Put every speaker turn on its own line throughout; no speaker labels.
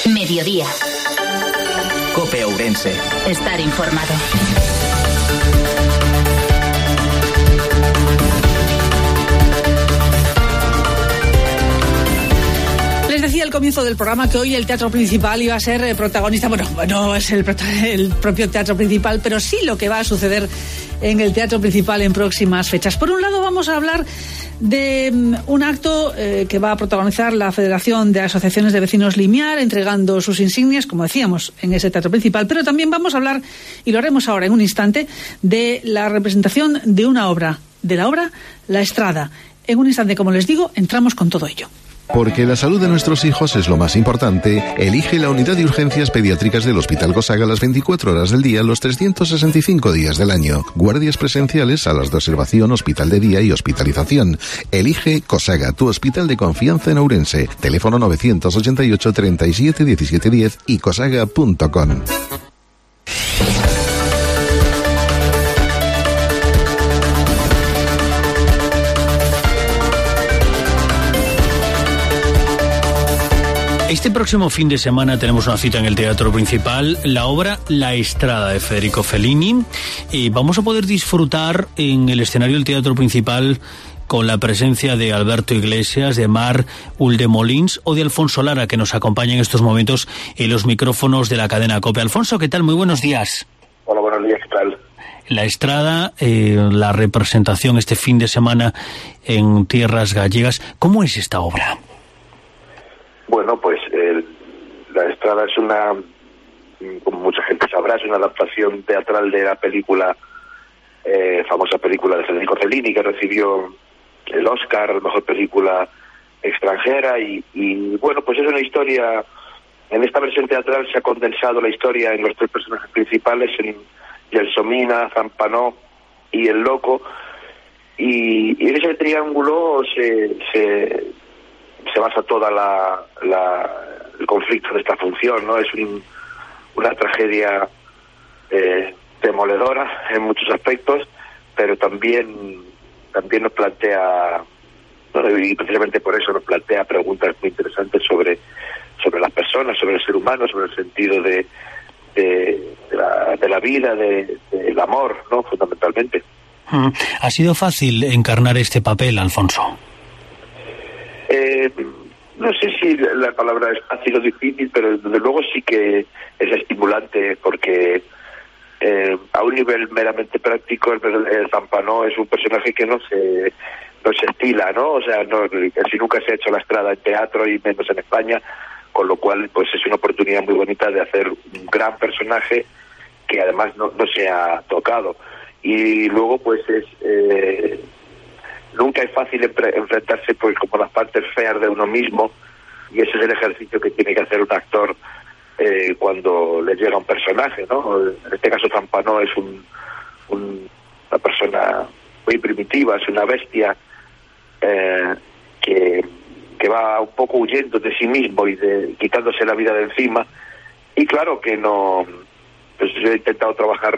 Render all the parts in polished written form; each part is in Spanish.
Mediodía.
COPE Ourense.
Estar informado.
Les decía al comienzo del programa que hoy el teatro principal iba a ser protagonista. Bueno, no es el propio teatro principal, pero sí lo que va a suceder en el teatro principal en próximas fechas. Por un lado, vamos a hablar de un acto que va a protagonizar la Federación de Asociaciones de Vecinos Limiar, entregando sus insignias, como decíamos, en ese teatro principal. Pero también vamos a hablar, y lo haremos ahora en un instante, de la representación de una obra, de la obra La Estrada. En un instante, como les digo, entramos con todo ello.
Porque la salud de nuestros hijos es lo más importante, elige la unidad de urgencias pediátricas del Hospital Cosaga las 24 horas del día, los 365 días del año. Guardias presenciales, salas de observación, hospital de día y hospitalización. Elige Cosaga, tu hospital de confianza en Ourense. Teléfono 988 37 17 10 y cosaga.com.
Este próximo fin de semana tenemos una cita en el Teatro Principal, la obra La Estrada de Federico Fellini. Vamos a poder disfrutar en el escenario del Teatro Principal con la presencia de Alberto Iglesias, de Mar Uldemolins o de Alfonso Lara, que nos acompaña en estos momentos en los micrófonos de la cadena COPE. Alfonso, ¿qué tal? Muy buenos días.
Hola, buenos días, ¿qué tal?
La Estrada, la representación este fin de semana en tierras gallegas. ¿Cómo es esta obra?
Bueno, pues La Estrada es una, como mucha gente sabrá, es una adaptación teatral de la película, famosa película de Federico Fellini, que recibió el Oscar, mejor película extranjera, y bueno, pues es una historia. En esta versión teatral se ha condensado la historia en los tres personajes principales, en Gelsomina, Zampanó y el Loco, y en ese triángulo se basa toda el conflicto de esta función, ¿no? Es una tragedia demoledora en muchos aspectos, pero también nos plantea, ¿no? Y precisamente por eso nos plantea preguntas muy interesantes sobre las personas, sobre el ser humano, sobre el sentido de la vida, del amor, ¿no? Fundamentalmente.
¿Ha sido fácil encarnar este papel, Alfonso?
No sé si la palabra es fácil o difícil, pero desde luego sí que es estimulante, porque a un nivel meramente práctico el Zampanó es un personaje que no se estila, ¿no? O sea, casi nunca se ha hecho La Estrada en teatro y menos en España, con lo cual pues es una oportunidad muy bonita de hacer un gran personaje que además no se ha tocado. Y luego pues nunca es fácil enfrentarse pues como las partes feas de uno mismo, y ese es el ejercicio que tiene que hacer un actor cuando le llega un personaje, ¿no? En este caso Zampanó es una persona muy primitiva, es una bestia que va un poco huyendo de sí mismo y quitándose la vida de encima, y claro que no, pues yo he intentado trabajar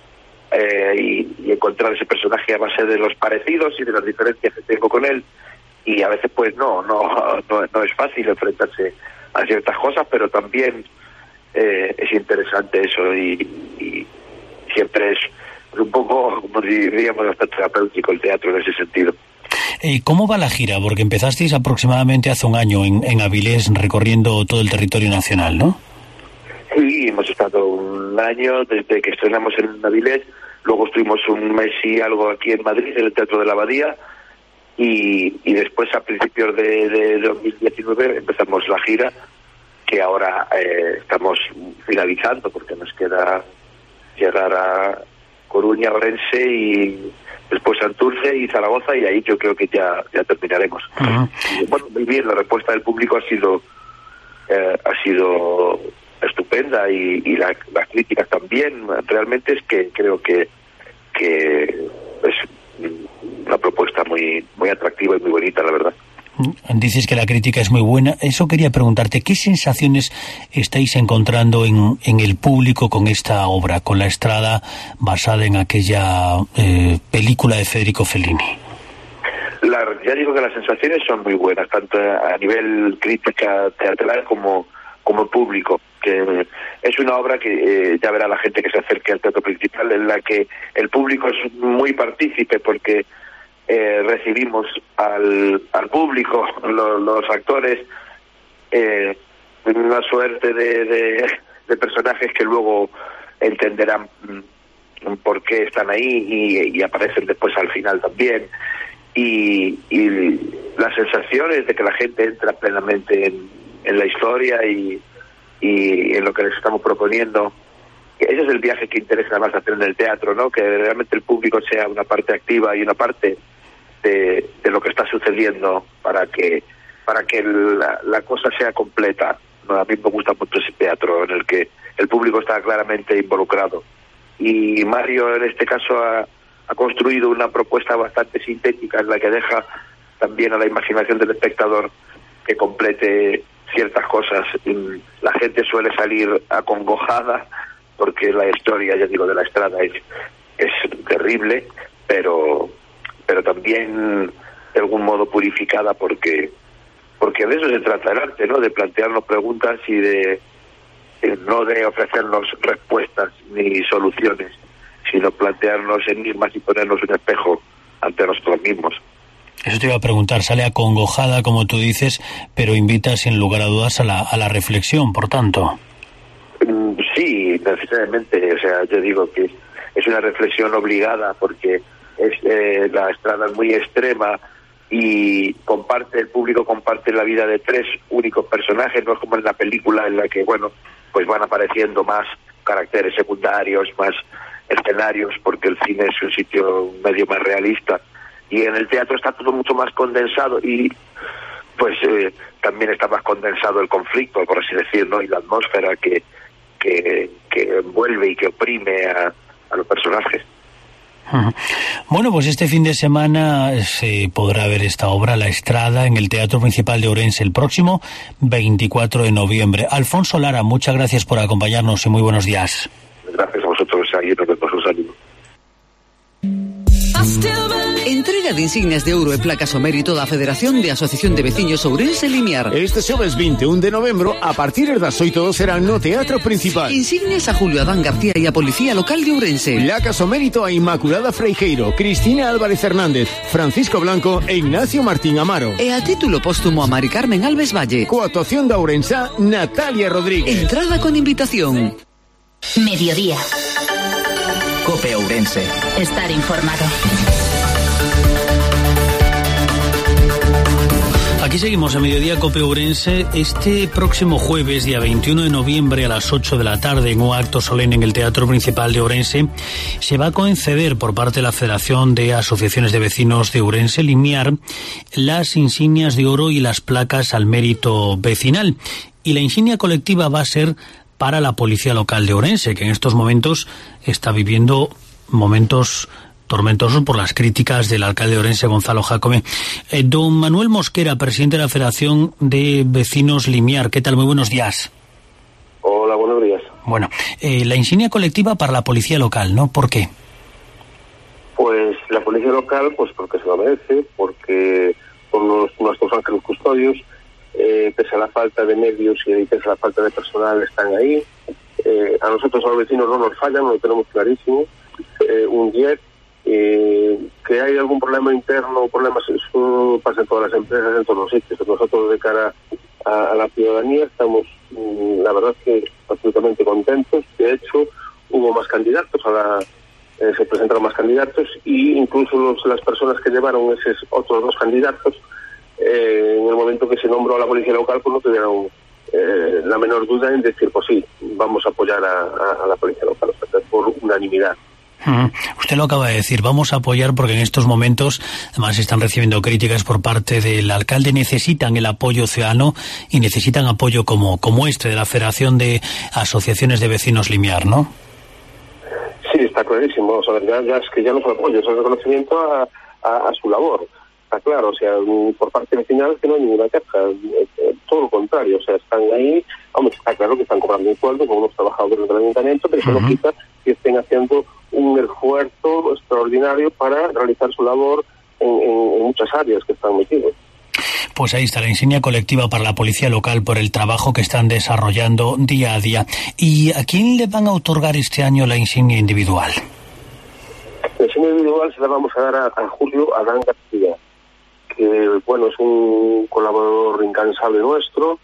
y encontrar ese personaje a base de los parecidos y de las diferencias que tengo con él, y a veces pues no es fácil enfrentarse a ciertas cosas, pero también es interesante eso, y siempre es un poco, como diríamos, bastante terapéutico el teatro en ese sentido.
¿Cómo va la gira? Porque empezasteis aproximadamente hace un año en Avilés, recorriendo todo el territorio nacional, ¿no?
Sí, hemos estado un año desde que estrenamos en Avilés, luego estuvimos un mes y algo aquí en Madrid, en el Teatro de la Abadía, y después a principios de 2019 empezamos la gira, que ahora estamos finalizando, porque nos queda llegar a Coruña, Orense y después Santurce y Zaragoza, y ahí yo creo que ya terminaremos. Uh-huh. Y, bueno, muy bien, la respuesta del público ha sido estupenda, y las críticas también. Realmente es que creo que es una propuesta muy muy atractiva y muy bonita, la verdad.
Dices que la crítica es muy buena. Eso quería preguntarte, ¿qué sensaciones estáis encontrando en el público con esta obra, con La Estrada, basada en aquella película de Federico Fellini?
Ya digo que las sensaciones son muy buenas, tanto a nivel crítica teatral como como público, que es una obra que ya verá la gente que se acerque al teatro principal, en la que el público es muy partícipe, porque recibimos al público, los actores, una suerte de personajes que luego entenderán por qué están ahí y aparecen después al final también, y las sensaciones de que la gente entra plenamente en la historia y en lo que les estamos proponiendo. Ese es el viaje que interesa más hacer en el teatro, ¿no? Que realmente el público sea una parte activa y una parte de lo que está sucediendo para que la cosa sea completa. ¿No? A mí me gusta mucho ese teatro en el que el público está claramente involucrado. Y Mario en este caso ha construido una propuesta bastante sintética en la que deja también a la imaginación del espectador que complete ciertas cosas. La gente suele salir acongojada porque la historia, ya digo, de La Estrada es terrible, pero también de algún modo purificada porque de eso se trata el arte, ¿no? De plantearnos preguntas y no de ofrecernos respuestas ni soluciones, sino plantearnos enigmas y ponernos un espejo ante nosotros mismos.
Eso te iba a preguntar, sale acongojada, como tú dices, pero invita sin lugar a dudas a la reflexión, por tanto.
Sí, necesariamente. O sea, yo digo que es una reflexión obligada porque La Estrada es muy extrema y el público comparte la vida de tres únicos personajes, no es como en la película en la que, bueno, pues van apareciendo más caracteres secundarios, más escenarios, porque el cine es un sitio medio más realista. Y en el teatro está todo mucho más condensado y pues también está más condensado el conflicto, por así decirlo, y la atmósfera que envuelve y que oprime a los personajes.
Bueno, pues este fin de semana se podrá ver esta obra, La Estrada, en el Teatro Principal de Ourense el próximo 24 de noviembre. Alfonso Lara, muchas gracias por acompañarnos y muy buenos días.
Gracias a vosotros, ahí nos vemos, un saludo.
Entrega de insignias de ouro e placas ao mérito da Federación de Asociación de Veciños Ourense Limiar.
Este xoves 21 de novembro, a partir das 8 serán no Teatro Principal.
Insignias a Julio Adán García e a Policía Local de Ourense.
Placas ao mérito a Inmaculada Freijeiro, Cristina Álvarez Hernández, Francisco Blanco e Ignacio Martín Amaro.
E a título póstumo a Mari Carmen Alves Valle.
Coa actuación da ourensa Natalia Rodríguez.
Entrada con invitación.
Mediodía. COPE Ourense. Estar informado.
Aquí seguimos a Mediodía COPE Ourense. Este próximo jueves, día 21 de noviembre a las 8 de la tarde, en un acto solemne en el Teatro Principal de Ourense, se va a conceder por parte de la Federación de Asociaciones de Vecinos de Ourense Limiar las insignias de oro y las placas al mérito vecinal. Y la insignia colectiva va a ser para la Policía Local de Ourense, que en estos momentos está viviendo momentos tormentosos por las críticas del alcalde de Ourense, Gonzalo Jácome. Don Manuel Mosquera, presidente de la Federación de Vecinos Limiar, ¿qué tal? Muy buenos días.
Hola, buenos días.
Bueno, la insignia colectiva para la Policía Local, ¿no? ¿Por qué?
Pues la Policía Local, pues porque se lo merece, porque son nuestros ángeles custodios, pese a la falta de medios y pese a la falta de personal, están ahí. A nosotros, a los vecinos, no nos fallan, lo tenemos clarísimo. Un 10, que hay algún problema interno, problemas, eso pasa en todas las empresas, en todos los sitios. Nosotros, de cara a la ciudadanía, estamos, la verdad, que absolutamente contentos. De hecho, hubo más candidatos, se presentaron más candidatos, y incluso las personas que llevaron esos otros dos candidatos, en el momento que se nombró a la Policía Local, pues no tuvieron la menor duda en decir, pues sí, vamos a apoyar a la Policía Local, o sea, por unanimidad.
Usted lo acaba de decir, vamos a apoyar porque en estos momentos además están recibiendo críticas por parte del alcalde, necesitan el apoyo ciudadano y necesitan apoyo como este de la Federación de Asociaciones de Vecinos Limiar, ¿no?
Sí, está clarísimo, o sea, ya es que ya no es apoyo, es el reconocimiento a su labor. Está claro, o sea, por parte vecinal que no hay ninguna queja, todo lo contrario, o sea, están ahí, vamos, está claro que están cobrando un sueldo con unos trabajadores del ayuntamiento, pero eso no quita que estén haciendo un esfuerzo extraordinario para realizar su labor en muchas áreas que están metidos.
Pues ahí está la insignia colectiva para la policía local por el trabajo que están desarrollando día a día. ¿Y a quién le van a otorgar este año la insignia individual?
La insignia individual se la vamos a dar a Julio Adán García, que bueno, es un colaborador incansable nuestro.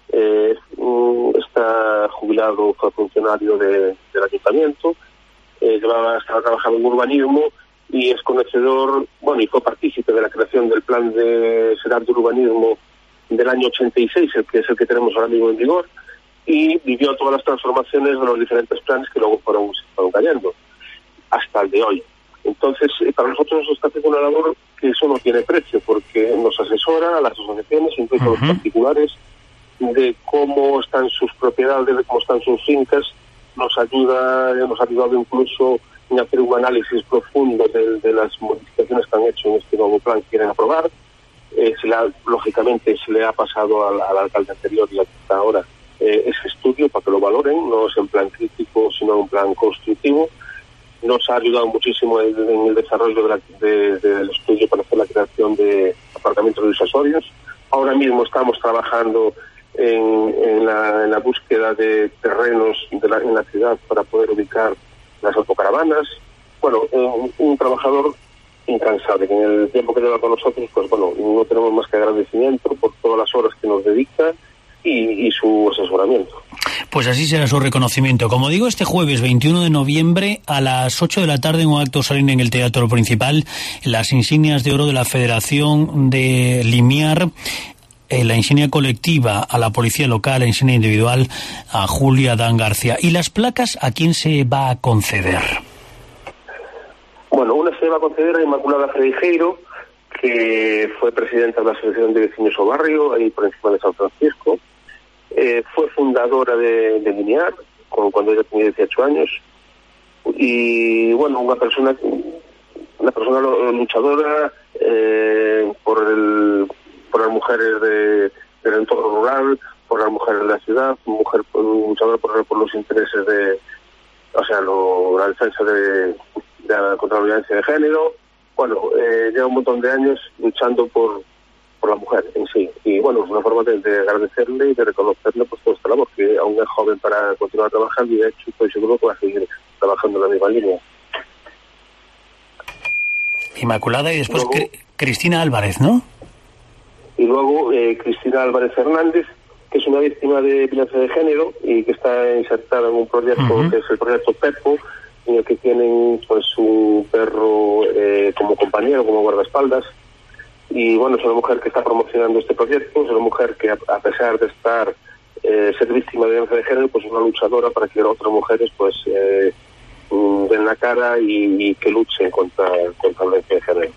Está jubilado, fue funcionario del ayuntamiento, estaba trabajando en urbanismo y es conocedor, bueno, y fue partícipe de la creación del plan de ciudad de urbanismo del año 86, que es el que tenemos ahora mismo en vigor, y vivió todas las transformaciones de los diferentes planes que luego fueron cayendo hasta el de hoy. Entonces, para nosotros está haciendo una labor que eso no tiene precio, porque nos asesora a las asociaciones, incluso a los particulares, de cómo están sus propiedades, de cómo están sus fincas. Nos ha ayudado incluso en hacer un análisis profundo de las modificaciones que han hecho en este nuevo plan que quieren aprobar. Lógicamente se le ha pasado al alcalde anterior y hasta ahora ese estudio para que lo valoren, no es en plan crítico, sino en plan constructivo. Nos ha ayudado muchísimo en el desarrollo del estudio para hacer la creación de apartamentos disuasorios. Ahora mismo estamos trabajando en la búsqueda de terrenos en la ciudad para poder ubicar las autocaravanas. Bueno, un trabajador incansable, que en el tiempo que lleva con nosotros, pues bueno, no tenemos más que agradecimiento por todas las horas que nos dedica y su asesoramiento.
Pues así será su reconocimiento. Como digo, este jueves 21 de noviembre a las 8 de la tarde en un acto solemne en el Teatro Principal, las insignias de oro de la Federación de Limiar, la insignia colectiva a la policía local, la insignia individual a Julio Adán García. ¿Y las placas a quién se va a conceder?
Bueno, una se va a conceder a Inmaculada Freijeiro, que fue presidenta de la Asociación de Vecinos o Barrio, ahí por encima de San Francisco. Fue fundadora de Limiar cuando ella tenía 18 años. Y bueno, una persona luchadora por las mujeres del entorno rural, por las mujeres de la ciudad, mujer luchadora por los intereses la defensa contra la violencia de género. Bueno, lleva un montón de años luchando por la mujer en sí. Y bueno, es una forma de agradecerle y de reconocerle pues toda esta labor, que aún es joven para continuar trabajando y de hecho estoy seguro que va a seguir trabajando en la misma línea.
Inmaculada y después luego, Cristina Álvarez, ¿no?
Y luego Cristina Álvarez Hernández, que es una víctima de violencia de género y que está insertada en un proyecto que es el proyecto Pepo, en el que tienen pues un perro como compañero, como guardaespaldas. Y bueno, es una mujer que está promocionando este proyecto, es una mujer que a pesar de ser víctima de violencia de género, pues es una luchadora para que otras mujeres pues den la cara y que luchen contra la violencia de género.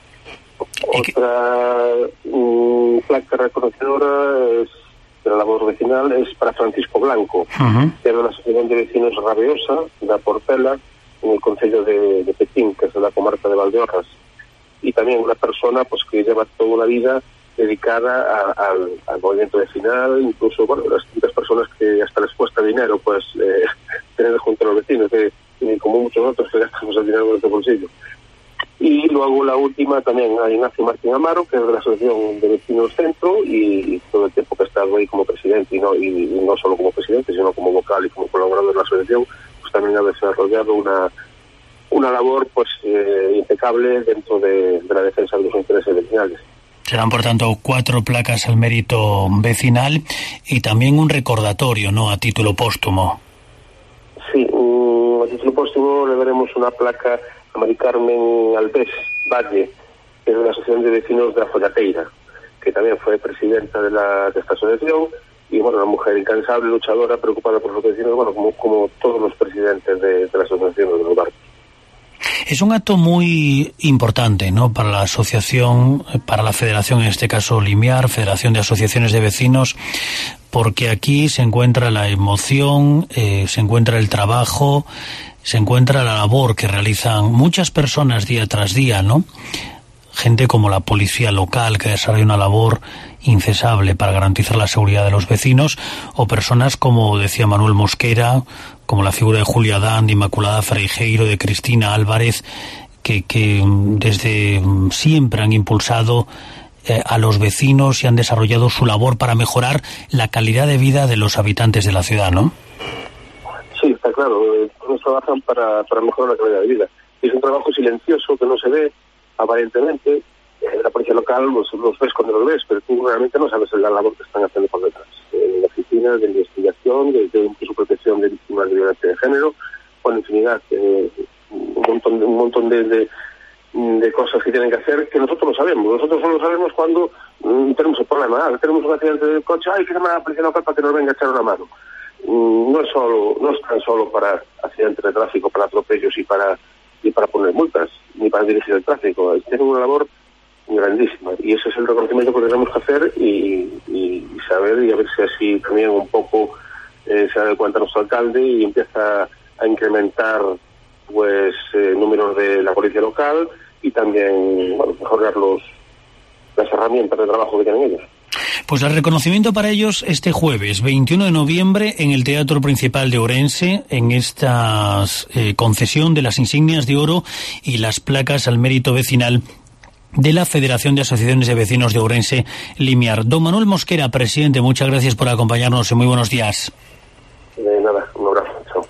Otra placa reconocedora de la labor vecinal es para Francisco Blanco, que es de la Asociación de Vecinos Rabiosa, de Portela, en el concello de Petín, que es de la comarca de Valdeorras. Y también una persona pues que lleva toda una vida dedicada al movimiento vecinal, incluso bueno, las distintas personas que hasta les cuesta dinero pues tener junto a los vecinos, como muchos otros que gastamos el dinero en nuestro bolsillo. Y luego la última también a Ignacio Martín Amaro, que es de la Asociación de Vecinos Centro, y todo el tiempo que ha estado ahí como presidente, y no solo como presidente, sino como vocal y como colaborador de la asociación, pues también ha desarrollado una labor pues impecable dentro de la defensa de los intereses vecinales.
Serán, por tanto, 4 placas al mérito vecinal y también un recordatorio, ¿no?, a título póstumo.
Sí, a título póstumo le veremos una placa a Mari Carmen Alves Valle, que es de la Asociación de Vecinos de la Follateira, que también fue presidenta de esta asociación, y bueno, una mujer incansable, luchadora, preocupada por los vecinos, bueno, como todos los presidentes de la asociación de los barrios.
Es un acto muy importante, ¿no?, para la asociación, para la federación, en este caso Limiar, Federación de Asociaciones de Vecinos, porque aquí se encuentra la emoción, se encuentra el trabajo, se encuentra la labor que realizan muchas personas día tras día, ¿no? Gente como la policía local, que desarrolla una labor incesable para garantizar la seguridad de los vecinos, o personas como decía Manuel Mosquera, como la figura de Julio Adán, de Inmaculada Freijeiro, de Cristina Álvarez, que desde siempre han impulsado a los vecinos y han desarrollado su labor para mejorar la calidad de vida de los habitantes de la ciudad, ¿no?
Sí, está claro. Todos trabajan para mejorar la calidad de vida. Es un trabajo silencioso que no se ve, aparentemente. La policía local los ves cuando los ves, pero tú realmente no sabes la labor que están haciendo por detrás. En la oficina de investigación, desde incluso protección de víctimas de violencia de género, con infinidad, un montón de cosas que tienen que hacer que nosotros no sabemos. Nosotros solo sabemos cuando tenemos el problema. Tenemos un accidente de coche, hay que llamar a la policía local para que nos venga a echar una mano. No es tan solo para accidentes de tráfico, para atropellos y para poner multas, ni para dirigir el tráfico. Tienen una labor grandísima, y ese es el reconocimiento que tenemos que hacer y saber, y a ver si así también un poco se da cuenta nuestro alcalde y empieza a incrementar pues números de la policía local y también mejorar las herramientas de trabajo que tienen ellos.
Pues el reconocimiento para ellos este jueves 21 de noviembre en el Teatro Principal de Ourense, en esta concesión de las insignias de oro y las placas al mérito vecinal de la Federación de Asociaciones de Vecinos de Ourense, Limiar. Don Manuel Mosquera, presidente, muchas gracias por acompañarnos y muy buenos días.
De nada, un abrazo. Chao.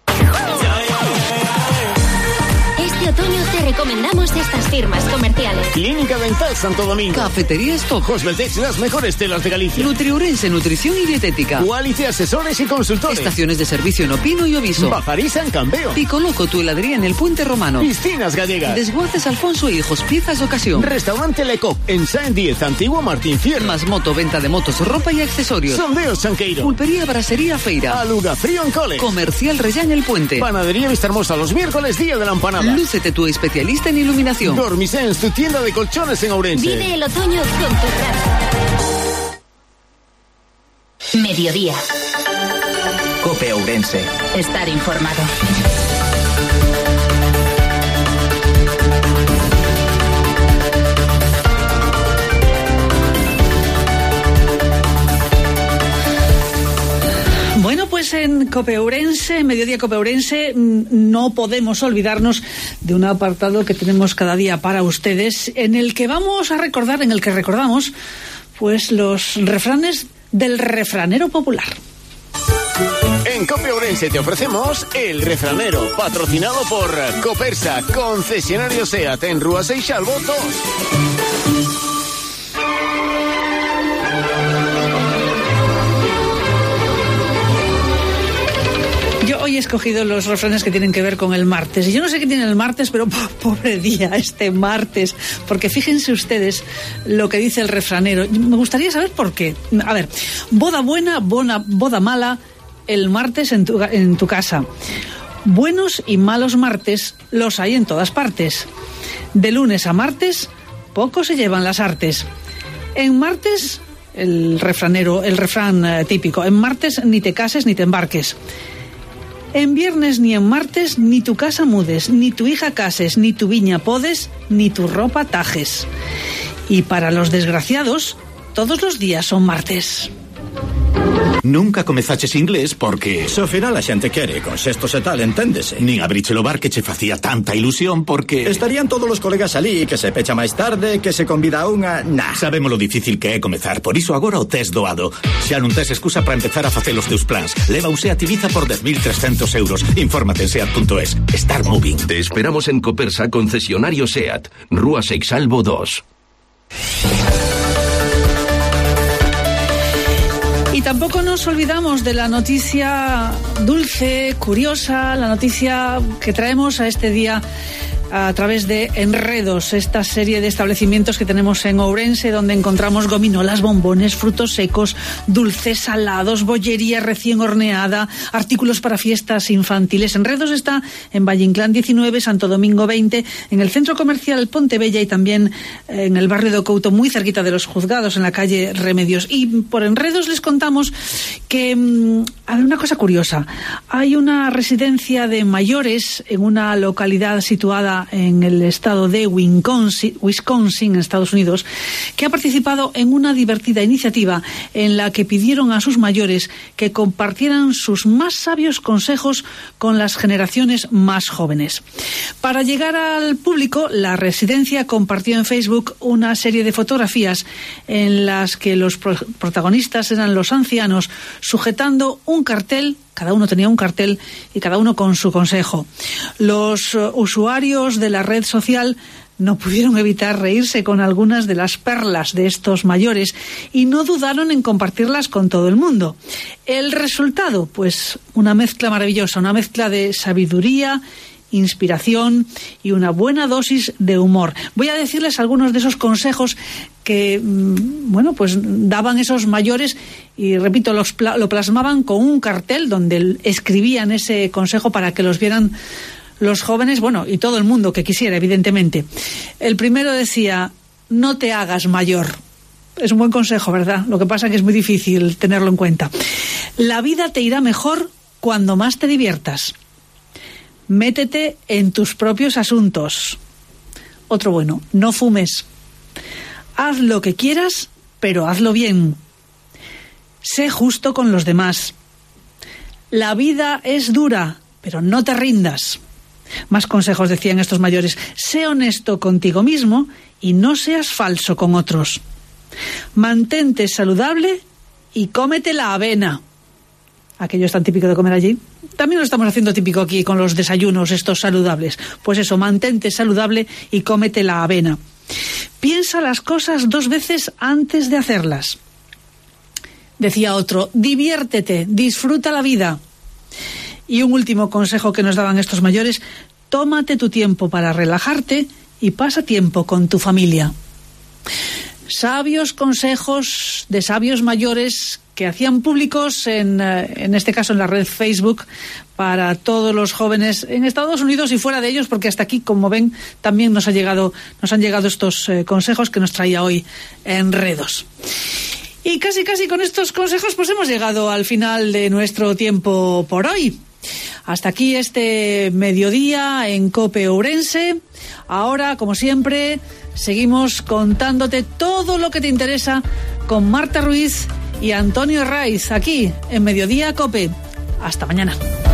Este otoño te recomendamos estas firmas comerciales.
Clínica Dental Santo Domingo.
Cafetería Stock.
Cosmeltex, las mejores telas de Galicia.
Nutriurense, nutrición y dietética.
Quality Asesores y Consultores.
Estaciones de servicio en Opino y Oviso.
Bajariza en Cambeo.
Picoloco, tu heladería en el Puente Romano.
Piscinas gallegas.
Desguaces Alfonso Hijos, piezas de ocasión.
Restaurante Lecoq, en Saint 10, Antiguo Martín Fierro.
Más moto, venta de motos, ropa y accesorios.
Sondeos Sanqueiro.
Pulpería, brasería, feira.
Aluga Frío en Coles.
Comercial Reyán el Puente.
Panadería Vistahermosa los miércoles, día de la empanada.
Lúcete, tu especialista en iluminación.
Dormisens, tu tienda de colchones en Ourense.
Vive el otoño con tu radio.
Mediodía. Cope Ourense. Estar informado.
Bueno, pues en Cope Ourense, Mediodía Cope Ourense, no podemos olvidarnos de un apartado que tenemos cada día para ustedes, en el que vamos a recordar, en el que recordamos, pues los refranes del refranero popular.
En Cope Ourense te ofrecemos El Refranero, patrocinado por Copersa, concesionario SEAT en Rúa Seixalvo 2.
Yo hoy he escogido los refranes que tienen que ver con el martes. Y yo no sé qué tiene el martes, pero pobre día este martes. Porque fíjense ustedes lo que dice el refranero. Me gustaría saber por qué. A ver, boda buena, boda mala, el martes en tu casa. Buenos y malos martes los hay en todas partes. De lunes a martes, poco se llevan las artes. En martes, el refrán típico, en martes ni te cases ni te embarques. En viernes ni en martes ni tu casa mudes, ni tu hija cases, ni tu viña podes, ni tu ropa tajes. Y para los desgraciados, todos los días son martes.
Nunca comezaches inglés porque se ao final a xente quere, con xestos e tal, enténdese. Nin abrichelo bar que che facía tanta ilusión porque estarían todos os colegas alí, que se pecha máis tarde, que se convida a unha... Nah, sabemos lo difícil que é comezar, por iso agora o tes doado. Xa non tes excusa para empezar a facer os teus plans. Leva un SEAT Ibiza por 10.300 euros. Infórmate en SEAT.es. Start moving.
Te esperamos en Copersa, concesionario SEAT, Rúa Seixalvo 2.
Y tampoco nos olvidamos de la noticia dulce, curiosa, la noticia que traemos a este día a través de Enredos, esta serie de establecimientos que tenemos en Ourense, donde encontramos gominolas, bombones, frutos secos, dulces, salados, bollería recién horneada, artículos para fiestas infantiles. Enredos está en Valle Inclán 19, Santo Domingo 20, en el centro comercial Pontebella y también en el barrio de Couto, muy cerquita de los juzgados, en la calle Remedios. Y por Enredos les contamos que hay una cosa curiosa. noticia. Hay una residencia de mayores en una localidad situada en el estado de Wisconsin, en Estados Unidos, que ha participado en una divertida iniciativa en la que pidieron a sus mayores que compartieran sus más sabios consejos con las generaciones más jóvenes. Para llegar al público, la residencia compartió en Facebook una serie de fotografías en las que los protagonistas eran los ancianos sujetando un cartel. Cada uno tenía un cartel y cada uno con su consejo. Los usuarios de la red social no pudieron evitar reírse con algunas de las perlas de estos mayores y no dudaron en compartirlas con todo el mundo. El resultado, pues una mezcla maravillosa, una mezcla de sabiduría, inspiración y una buena dosis de humor. Voy a decirles algunos de esos consejos que, pues daban esos mayores y, repito, lo plasmaban con un cartel donde escribían ese consejo para que los vieran los jóvenes, y todo el mundo que quisiera, evidentemente. El primero decía: no te hagas mayor. Es un buen consejo, ¿verdad? Lo que pasa es que es muy difícil tenerlo en cuenta. La vida te irá mejor cuando más te diviertas. Métete en tus propios asuntos. Otro bueno: no fumes. Haz lo que quieras, pero hazlo bien. Sé justo con los demás. La vida es dura, pero no te rindas. Más consejos decían estos mayores: sé honesto contigo mismo y no seas falso con otros. Mantente saludable y cómete la avena. Aquello es tan típico de comer allí. También lo estamos haciendo típico aquí con los desayunos estos saludables. Pues eso, mantente saludable y cómete la avena. Piensa las cosas 2 veces antes de hacerlas. Decía otro: diviértete, disfruta la vida. Y un último consejo que nos daban estos mayores: tómate tu tiempo para relajarte y pasa tiempo con tu familia. Sabios consejos de sabios mayores que hacían públicos en este caso en la red Facebook para todos los jóvenes en Estados Unidos y fuera de ellos, porque hasta aquí, como ven, también nos han llegado estos consejos que nos traía hoy Enredos. Y casi con estos consejos pues hemos llegado al final de nuestro tiempo por hoy. Hasta aquí este mediodía en COPE Ourense. Ahora, como siempre, seguimos contándote todo lo que te interesa con Marta Ruiz y Antonio Raiz aquí en Mediodía COPE. Hasta mañana.